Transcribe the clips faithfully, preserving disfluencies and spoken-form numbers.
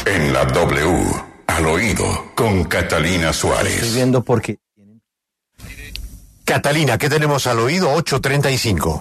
En la W, al oído, con Catalina Suárez. Estoy viendo porque... Catalina, ¿qué tenemos al oído? ocho treinta y cinco.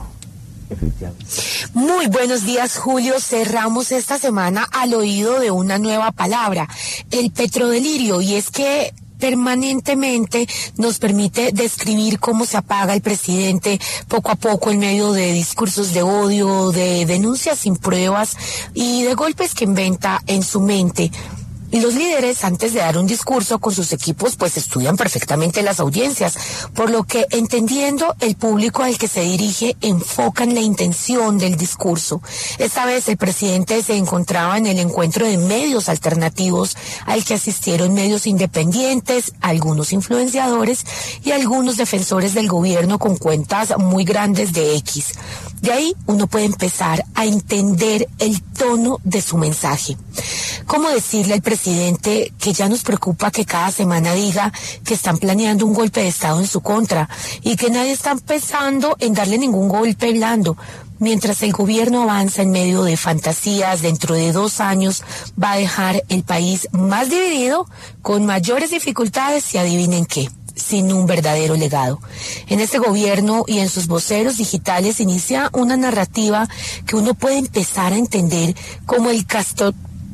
Muy buenos días, Julio. Cerramos esta semana al oído de una nueva palabra, el petrodelirio, y es que permanentemente nos permite describir cómo se apaga el presidente poco a poco en medio de discursos de odio, de denuncias sin pruebas y de golpes que inventa en su mente. Y los líderes, antes de dar un discurso con sus equipos, pues estudian perfectamente las audiencias, por lo que, entendiendo el público al que se dirige, enfocan la intención del discurso. Esta vez el presidente se encontraba en el encuentro de medios alternativos al que asistieron medios independientes, algunos influenciadores y algunos defensores del gobierno con cuentas muy grandes de X. De ahí uno puede empezar a entender el tono de su mensaje. ¿Cómo decirle al presidente que ya nos preocupa que cada semana diga que están planeando un golpe de Estado en su contra y que nadie está pensando en darle ningún golpe blando? Mientras el gobierno avanza en medio de fantasías, dentro de dos años va a dejar el país más dividido, con mayores dificultades y adivinen qué, sin un verdadero legado. En este gobierno y en sus voceros digitales inicia una narrativa que uno puede empezar a entender como el castor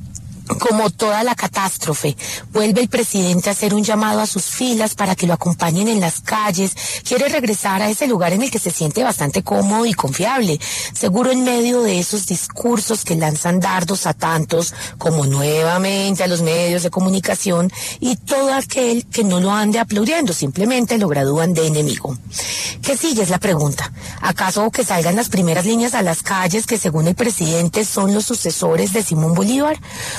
Como toda la catástrofe. Vuelve el presidente a hacer un llamado a sus filas para que lo acompañen en las calles. Quiere regresar a ese lugar en el que se siente bastante cómodo y confiable. Seguro en medio de esos discursos que lanzan dardos a tantos como nuevamente a los medios de comunicación y todo aquel que no lo ande aplaudiendo, simplemente lo gradúan de enemigo. ¿Qué sigue? Es la pregunta. ¿Acaso que salgan las primeras líneas a las calles que según el presidente son los sucesores de Simón Bolívar?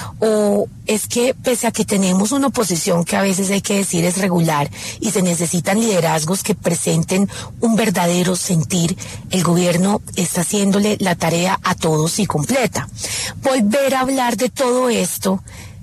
¿O es que pese a que tenemos una oposición que a veces hay que decir es regular y se necesitan liderazgos que presenten un verdadero sentir, el gobierno está haciéndole la tarea a todos y completa? Volver a hablar de todo esto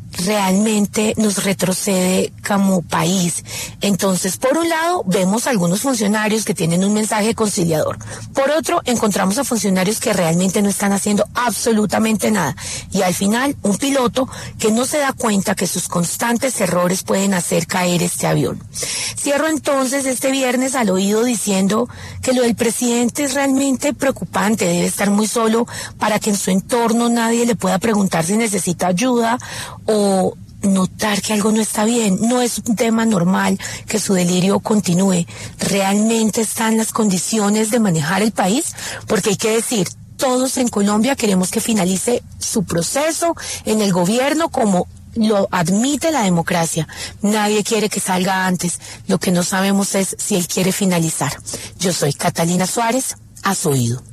realmente nos retrocede como país. Entonces, por un lado, vemos a algunos funcionarios que tienen un mensaje conciliador. Por otro, encontramos a funcionarios que realmente no están haciendo absolutamente nada. Y al final, un piloto que no se da cuenta que sus constantes errores pueden hacer caer este avión. Cierro entonces este viernes al oído diciendo que lo del presidente es realmente preocupante. Debe estar muy solo para que en su entorno nadie le pueda preguntar si necesita ayuda o o notar que algo no está bien. No es un tema normal que su delirio continúe. ¿Realmente están las condiciones de manejar el país? Porque hay que decir, todos en Colombia queremos que finalice su proceso en el gobierno como lo admite la democracia. Nadie quiere que salga antes. Lo que no sabemos es si él quiere finalizar. Yo soy Catalina Suárez, a su oído.